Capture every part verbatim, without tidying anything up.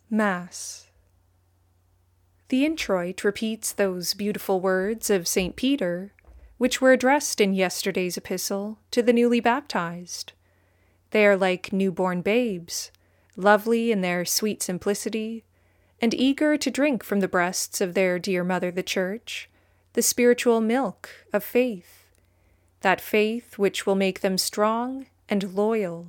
Mass. The introit repeats those beautiful words of Saint Peter, which were addressed in yesterday's epistle to the newly baptized. They are like newborn babes, lovely in their sweet simplicity, and eager to drink from the breasts of their dear mother the Church, the spiritual milk of faith, that faith which will make them strong and loyal.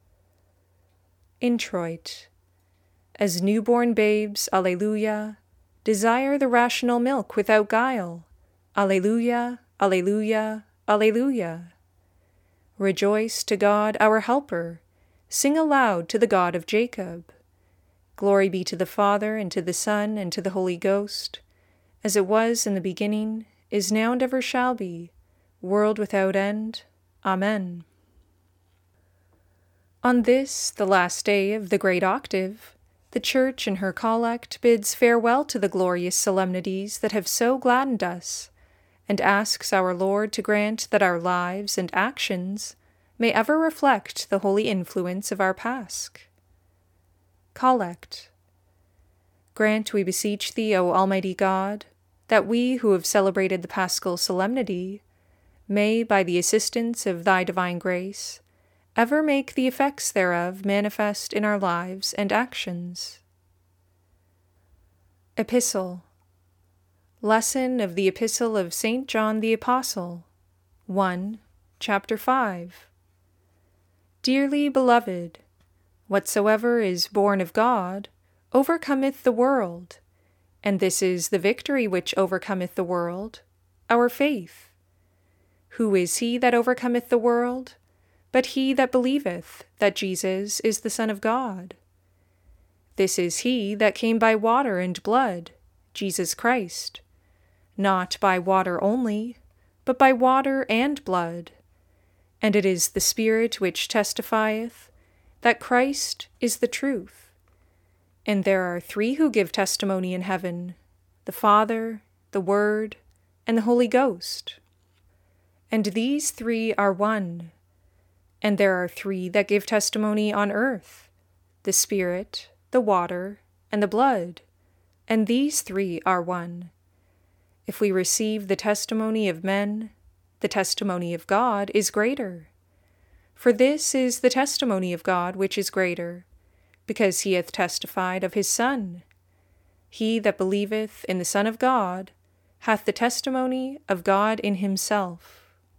Introit. As newborn babes, Alleluia, desire the rational milk without guile. Alleluia, Alleluia, Alleluia. Rejoice to God our Helper, sing aloud to the God of Jacob. Glory be to the Father, and to the Son, and to the Holy Ghost, as it was in the beginning, is now, and ever shall be, world without end. Amen. On this, the last day of the Great Octave, the Church in her collect bids farewell to the glorious solemnities that have so gladdened us, and asks our Lord to grant that our lives and actions may ever reflect the holy influence of our Pasch. Collect. Grant, we beseech Thee, O Almighty God, that we who have celebrated the Paschal solemnity may, by the assistance of Thy divine grace, ever make the effects thereof manifest in our lives and actions. Epistle. Lesson of the Epistle of Saint John the Apostle, one, chapter five. Dearly beloved, whatsoever is born of God overcometh the world, and this is the victory which overcometh the world, our faith. Who is he that overcometh the world? But he that believeth that Jesus is the Son of God. This is he that came by water and blood, Jesus Christ, not by water only, but by water and blood. And it is the Spirit which testifieth that Christ is the truth. And there are three who give testimony in heaven, the Father, the Word, and the Holy Ghost. And these three are one. And there are three that give testimony on earth, the Spirit, the water, and the blood, and these three are one. If we receive the testimony of men, the testimony of God is greater. For this is the testimony of God which is greater, because he hath testified of his Son. He that believeth in the Son of God hath the testimony of God in himself.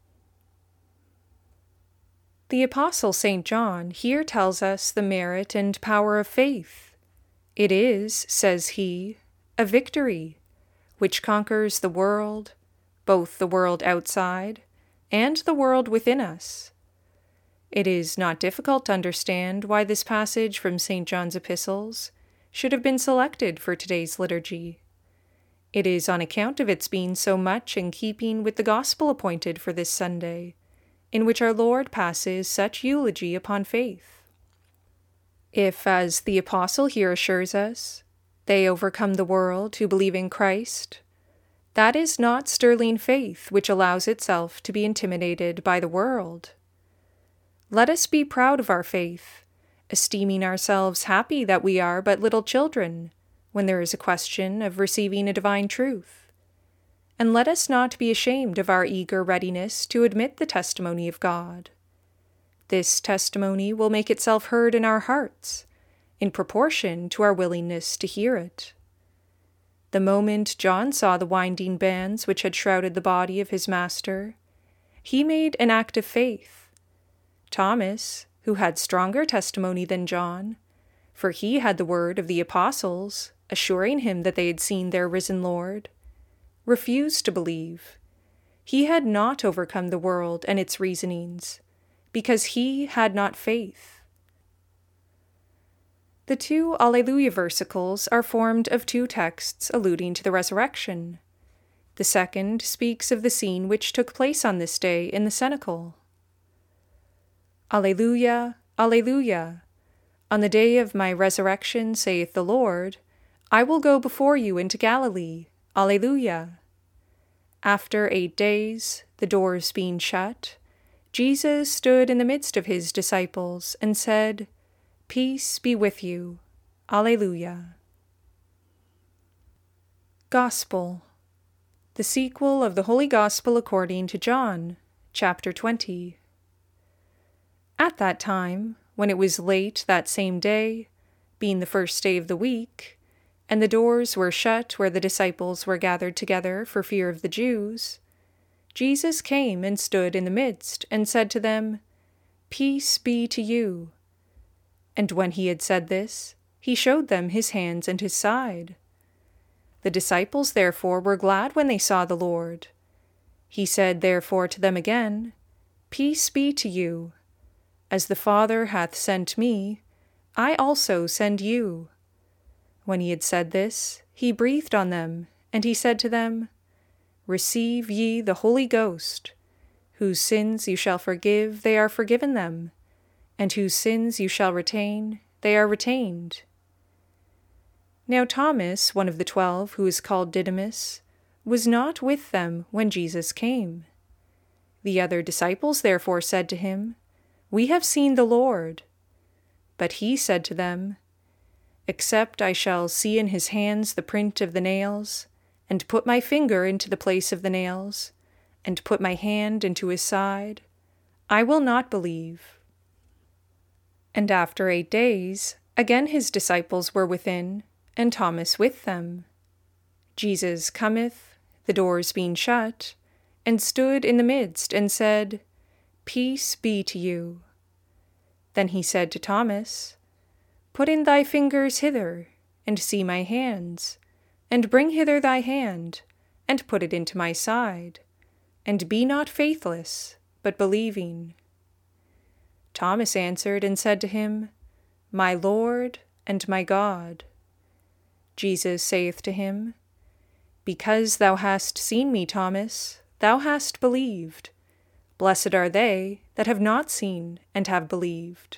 The Apostle Saint John here tells us the merit and power of faith. It is, says he, a victory, which conquers the world, both the world outside and the world within us. It is not difficult to understand why this passage from Saint John's epistles should have been selected for today's liturgy. It is on account of its being so much in keeping with the gospel appointed for this Sunday, in which our Lord passes such eulogy upon faith. If, as the Apostle here assures us, they overcome the world who believe in Christ, that is not sterling faith which allows itself to be intimidated by the world. Let us be proud of our faith, esteeming ourselves happy that we are but little children, when there is a question of receiving a divine truth. And let us not be ashamed of our eager readiness to admit the testimony of God. This testimony will make itself heard in our hearts, in proportion to our willingness to hear it. The moment John saw the winding bands which had shrouded the body of his Master, he made an act of faith. Thomas, who had stronger testimony than John, for he had the word of the apostles, assuring him that they had seen their risen Lord, refused to believe. He had not overcome the world and its reasonings, because he had not faith. The two Alleluia versicles are formed of two texts alluding to the resurrection. The second speaks of the scene which took place on this day in the cenacle. Alleluia, Alleluia. On the day of my resurrection, saith the Lord, I will go before you into Galilee. Alleluia. After eight days, the doors being shut, Jesus stood in the midst of his disciples and said, Peace be with you. Alleluia. Gospel. The sequel of the Holy Gospel according to John, chapter twenty. At that time, when it was late that same day, being the first day of the week, and the doors were shut where the disciples were gathered together for fear of the Jews, Jesus came and stood in the midst, and said to them, Peace be to you. And when he had said this, he showed them his hands and his side. The disciples therefore were glad when they saw the Lord. He said therefore to them again, Peace be to you. As the Father hath sent me, I also send you. When he had said this, he breathed on them, and he said to them, Receive ye the Holy Ghost. Whose sins you shall forgive, they are forgiven them, and whose sins you shall retain, they are retained. Now Thomas, one of the twelve, who is called Didymus, was not with them when Jesus came. The other disciples therefore said to him, We have seen the Lord. But he said to them, Except I shall see in his hands the print of the nails, and put my finger into the place of the nails, and put my hand into his side, I will not believe. And after eight days, again his disciples were within, and Thomas with them. Jesus cometh, the doors being shut, and stood in the midst, and said, Peace be to you. Then he said to Thomas, Put in thy fingers hither, and see my hands, and bring hither thy hand, and put it into my side, and be not faithless, but believing. Thomas answered and said to him, My Lord and my God. Jesus saith to him, Because thou hast seen me, Thomas, thou hast believed. Blessed are they that have not seen and have believed.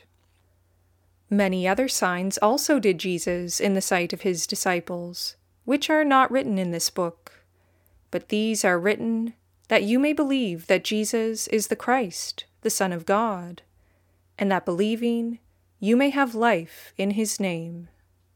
Many other signs also did Jesus in the sight of his disciples, which are not written in this book. But these are written that you may believe that Jesus is the Christ, the Son of God, and that believing you may have life in his name.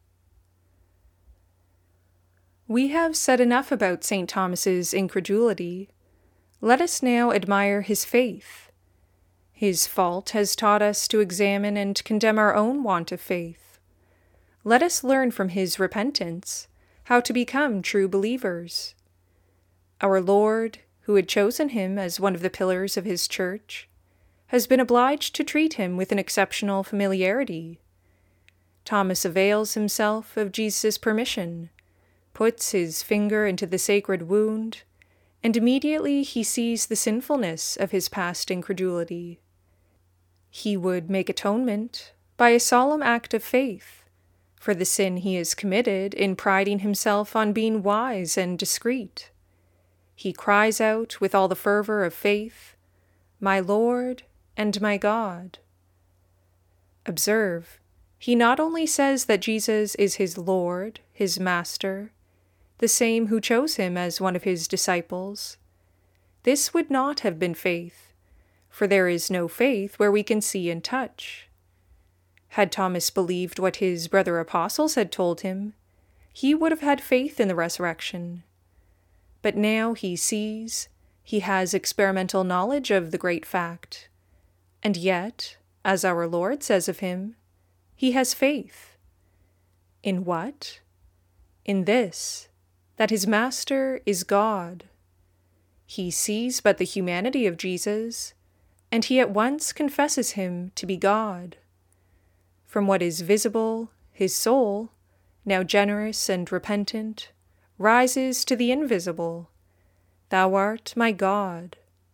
We have said enough about Saint Thomas's incredulity. Let us now admire his faith. His fault has taught us to examine and condemn our own want of faith. Let us learn from his repentance how to become true believers. Our Lord, who had chosen him as one of the pillars of his church, has been obliged to treat him with an exceptional familiarity. Thomas avails himself of Jesus' permission, puts his finger into the sacred wound, and immediately he sees the sinfulness of his past incredulity. He would make atonement by a solemn act of faith for the sin he has committed in priding himself on being wise and discreet. He cries out with all the fervor of faith, My Lord and my God. Observe, he not only says that Jesus is his Lord, his Master, the same who chose him as one of his disciples. This would not have been faith, for there is no faith where we can see and touch. Had Thomas believed what his brother apostles had told him, he would have had faith in the resurrection. But now he sees, he has experimental knowledge of the great fact, and yet, as our Lord says of him, he has faith. In what? In this, that his Master is God. He sees but the humanity of Jesus, and he at once confesses him to be God. From what is visible, his soul, now generous and repentant, rises to the invisible. Thou art my God.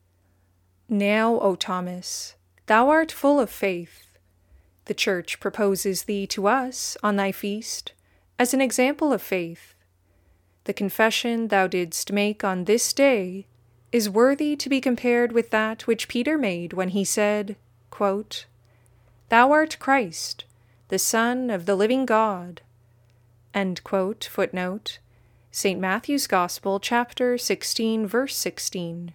Now, O Thomas, thou art full of faith. The Church proposes thee to us on thy feast as an example of faith. The confession thou didst make on this day is worthy to be compared with that which Peter made when he said, quote, Thou art Christ, the Son of the living God. End quote, footnote, Saint Matthew's Gospel, chapter sixteen, verse sixteen.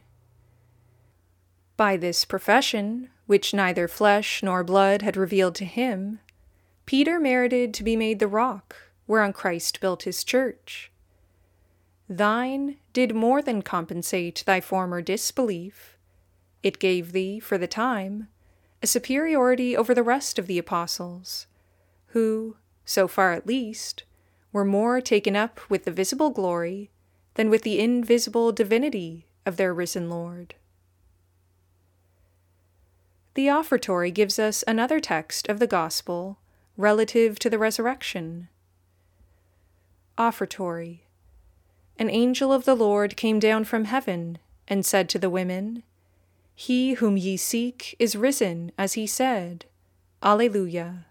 By this profession, which neither flesh nor blood had revealed to him, Peter merited to be made the rock whereon Christ built his church. Thine did more than compensate thy former disbelief. It gave thee, for the time, a superiority over the rest of the apostles, who, so far at least, were more taken up with the visible glory than with the invisible divinity of their risen Lord. The offertory gives us another text of the Gospel relative to the resurrection. Offertory. An angel of the Lord came down from heaven and said to the women, He whom ye seek is risen, as he said. Alleluia.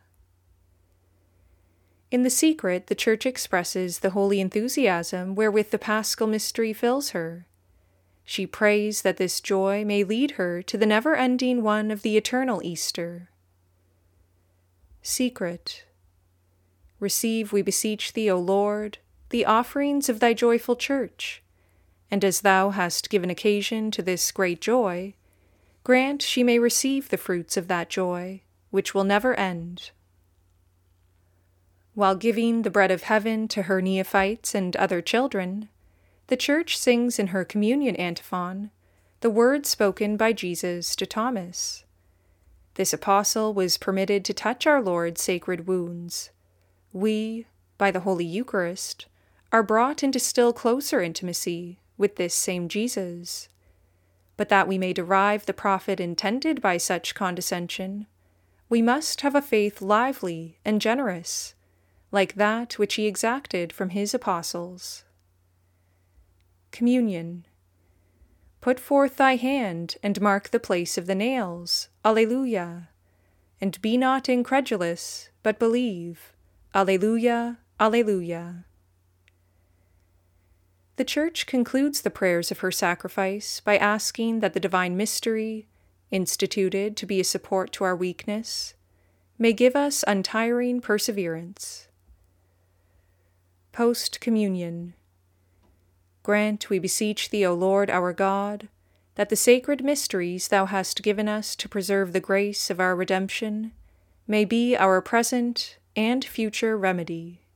In the secret, the Church expresses the holy enthusiasm wherewith the Paschal mystery fills her. She prays that this joy may lead her to the never-ending one of the eternal Easter. Secret. Receive, we beseech thee, O Lord, the offerings of thy joyful Church, and as thou hast given occasion to this great joy, grant she may receive the fruits of that joy, which will never end. While giving the bread of heaven to her neophytes and other children, the Church sings in her communion antiphon the words spoken by Jesus to Thomas. This apostle was permitted to touch our Lord's sacred wounds. We, by the Holy Eucharist, are brought into still closer intimacy with this same Jesus. But that we may derive the profit intended by such condescension, we must have a faith lively and generous, like that which he exacted from his apostles. Communion. Put forth thy hand and mark the place of the nails. Alleluia. And be not incredulous, but believe. Alleluia, alleluia. The Church concludes the prayers of her sacrifice by asking that the divine mystery, instituted to be a support to our weakness, may give us untiring perseverance. Post-Communion. Grant, we beseech thee, O Lord our God, that the sacred mysteries thou hast given us to preserve the grace of our redemption may be our present and future remedy.